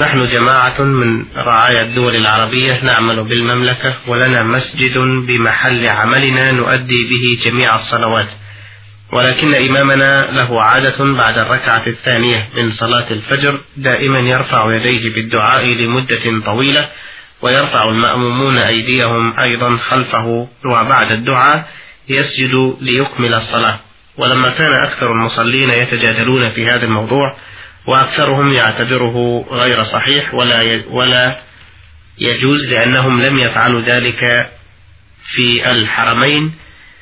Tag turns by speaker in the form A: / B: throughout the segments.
A: نحن جماعة من رعايا الدول العربية نعمل بالمملكة، ولنا مسجد بمحل عملنا نؤدي به جميع الصلوات، ولكن إمامنا له عادة بعد الركعة الثانية من صلاة الفجر دائما يرفع يديه بالدعاء لمدة طويلة، ويرفع المأمومون أيديهم أيضا خلفه، وبعد الدعاء يسجد ليكمل الصلاة. ولما كان أكثر المصلين يتجادلون في هذا الموضوع، وأكثرهم يعتبره غير صحيح ولا يجوز، لأنهم لم يفعلوا ذلك في الحرمين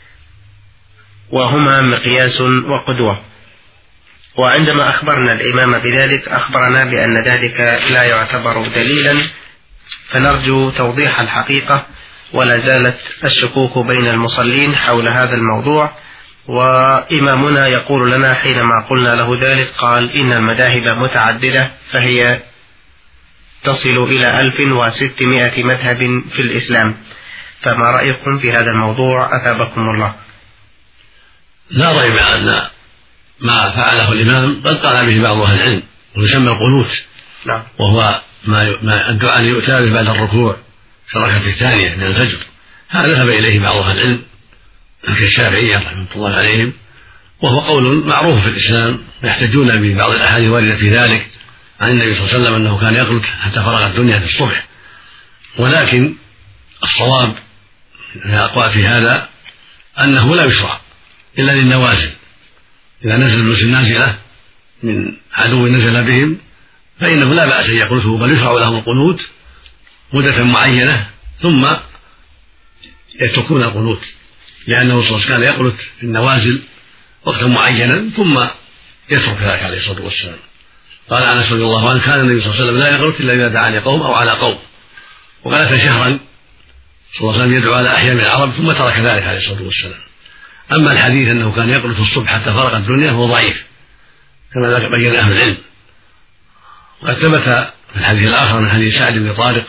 A: وهما مقياس وقدوة. وعندما أخبرنا الإمام بذلك أخبرنا بأن ذلك لا يعتبر دليلا، فنرجو توضيح الحقيقة. ولا زالت الشكوك بين المصلين حول هذا الموضوع، وإمامنا يقول لنا حينما قلنا له ذلك قال إن المذاهب متعددة، فهي تصل إلى 1600 مذهب في الإسلام، فما رأيكم في هذا الموضوع أثابكم الله؟
B: لا ريب أن ما فعله الإمام قد قال به بعض أهل العلم، ويسمى القنوت، وهو ما الدعاء يؤتى به بعد الركوع في الركعة الثانية من الفجر. هذا ذهب إليه بعض أهل العلم كالشافعية رحمه الله عليهم، وهو قول معروف في الإسلام، يحتجون ببعض الأحاديث الواردة في ذلك عن النبي صلى الله عليه وسلم أنه كان يقنت حتى فرغ الدنيا في الصبح. ولكن الصواب من الأقوال في هذا أنه لا يشرع إلا للنوازل، إذا نزل المسلم نازلة من عدو نزل بهم فإنه لا بأس أن يقنته، بل يشرع لهم القنوت مدة معينة ثم يتركون القنوت، لأنه صلى الله عليه وسلم كان يقنت في النوازل وقتا معينا ثم يترك ذلك عليه الصلاة والسلام. قال أنس رضي الله عنه كان النبي صلى الله عليه وسلم لا يقنت إلا إذا دعا لقوم أو على قوم، وقال شهرا صلى الله عليه وسلم يدعو على أحياء من العرب ثم ترك ذلك عليه الصلاة والسلام. أما الحديث أنه كان يقنت الصبح حتى فرغ الدنيا هو ضعيف كما بين أهل العلم. وقد ثبت في الحديث الآخر من حديث سعد بن طارق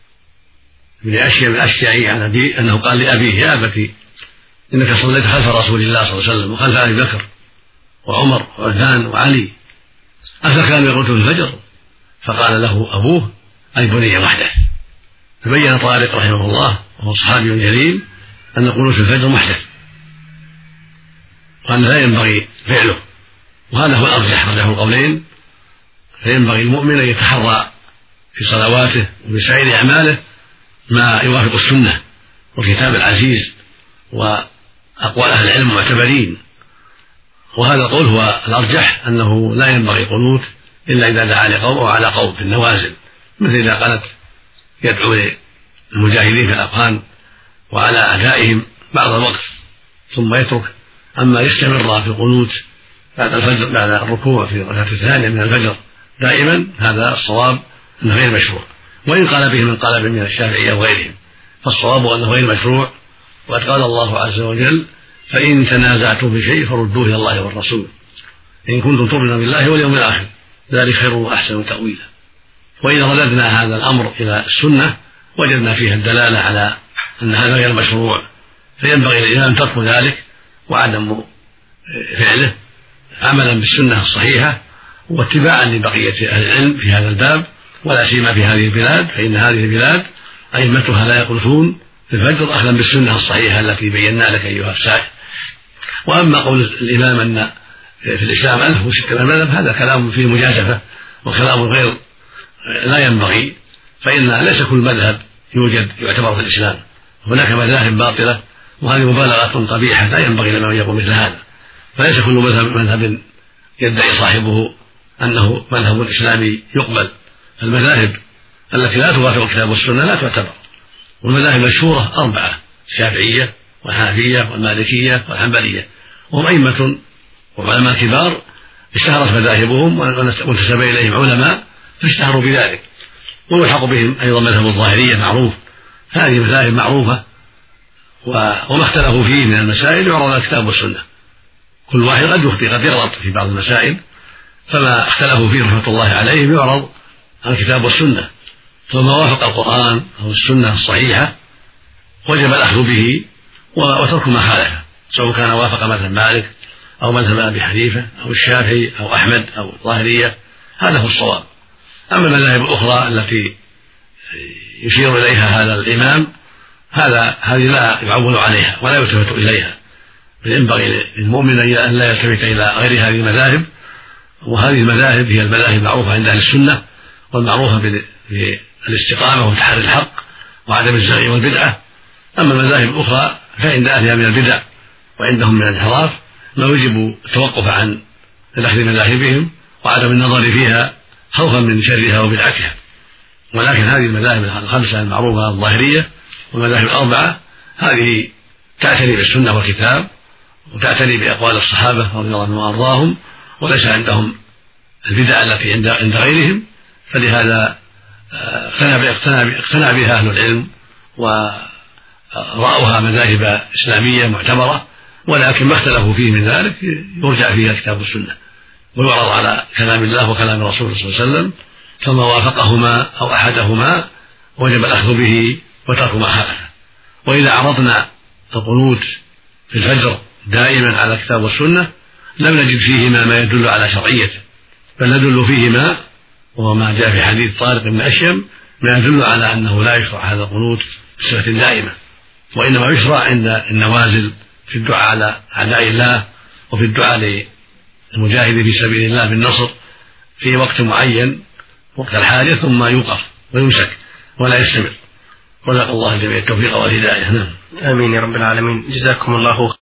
B: بن أشياء من أشياء عن أبيه أنه قال لأبيه يا أبتي إنك صليت خلف رسول الله صلى الله عليه وسلم وخلف أبي بكر وعمر وعثمان وعلي، أفكانوا يقنتون الفجر؟ فقال له أبوه أي بني محدث. فبين طارق رحمه الله وهو صحابي جليل أن قنوت الفجر محدث، وأن لا ينبغي فعله، وهذا هو الأرجح رجح القولين. فينبغي المؤمن أن يتحرى في صلواته وفي سائر أعماله ما يوافق السنة والكتاب العزيز وأقوال أهل العلم المعتبرين. وهذا القول هو الأرجح، أنه لا ينبغي قنوت إلا إذا دعا لقوم أو على قوم في النوازل، مثل إذا قالت يدعو للمجاهدين في الأفغان وعلى أعدائهم بعض الوقت ثم يترك. أما يستمر في القنوت بعد الفجر بعد الركوع في الركعة الثانية من الفجر دائما، هذا الصواب أنه غير مشروع، وإن قال به من قال به من الشافعية وغيرهم، فالصواب أنه غير مشروع. وقد قال الله عز وجل فإن تنازعتم في شيء فردوه إلى الله والرسول إن كنتم تؤمنون بالله واليوم الآخر ذلك خير وأحسن تأويلا. وإذا رددنا هذا الأمر إلى السنة وجدنا فيها الدلالة على أن هذا غير مشروع، فينبغي للإمام ترك ذلك وعدم فعله عملا بالسنة الصحيحة واتباعا لبقية أهل العلم في هذا الباب، ولا سيما في هذه البلاد، فإن هذه البلاد أئمتها لا يقنتون في الفجر أخذا بالسنة الصحيحة التي بينا لك أيها السائل. وأما قول الإمام أن في الإسلام 1600 مذهب هذا كلام فيه مجازفة وكلام غير لا ينبغي، فإن ليس كل مذهب يوجد يعتبر في الإسلام، هناك مذاهب باطلة وهذه مبالغة قبيحة لا ينبغي لمن يقول مثل هذا. فليس كل مذهب يدعي صاحبه أنه مذهب إسلامي يقبل. المذاهب التي لا توافق الكتاب والسنة لا تعتبر، والمذاهب المشهورة 4: الشافعية والحنفية والمالكية والحنبلية، وهم أئمة وعلماء كبار اشتهرت مذاهبهم وانتسب إليهم علماء فاشتهروا بذلك، ويلحق بهم أيضا مذهب الظاهرية معروف. هذه مذاهب معروفة وما اختلفوا فيه من المسائل يعرض على الكتاب والسنة، كل واحد قد يخطئ قد يغلط في بعض المسائل، فما اختلفوا فيه رحمة الله عليهم يعرض على الكتاب والسنة، فما وافق القرآن أو السنة الصحيحة وجب الأخذ به وترك ما خالفه، سواء كان وافق مذهب مالك أو مذهب أبي حنيفة أو الشافعي أو أحمد أو الظاهرية، هذا هو الصواب. أما المذاهب الأخرى التي يشير إليها هذا الإمام هذه لا يعول عليها ولا يلتفت إليها، بل ينبغي للمؤمن أن لا يلتفت إلى غير هذه المذاهب. وهذه المذاهب هي المذاهب المعروفة عند أهل السنة والمعروفة بالاستقامة وتحري الحق وعدم الزغي والبدعة. أما المذاهب الأخرى فعند أهلها من البدع وعندهم من الانحراف ما يجب التوقف عن الأخذ مذاهبهم وعدم النظر فيها خوفا من شرها وبدعتها. ولكن هذه المذاهب الخمسة المعروفة الظاهرية والمذاهب الأربعة هذه تعتني بالسنة والكتاب وتعتني بأقوال الصحابة رضي الله عنهم وأرضاهم، وليس عندهم البدع التي عند غيرهم، فلهذا اقتنع بها أهل العلم ورأوها مذاهب إسلامية معتبرة. ولكن ما اختلفوا فيه من ذلك يرجع فيها الكتاب والسنة ويعرض على كلام الله وكلام رسوله صلى الله عليه وسلم، فما وافقهما أو أحدهما وجب الأخذ به وترك ما خالفه. وإذا عرضنا القنوت في الفجر دائما على الكتاب والسنة لم نجد فيهما ما يدل على شرعيته، بل ندل فيهما وهو ما جاء في حديث طارق بن أشيم ما يدل على أنه لا يشرع هذا القنوت بصفة دائمة، وإنما يشرع عند النوازل في الدعاء على أعداء الله وفي الدعاء للمجاهد في سبيل الله بالنصر في وقت معين وقت الحاجة، ثم يوقف ويمسك ولا يستمر. وجزاك الله الجميع التوفيق والهداية.
A: آمين يا رب العالمين. جزاكم الله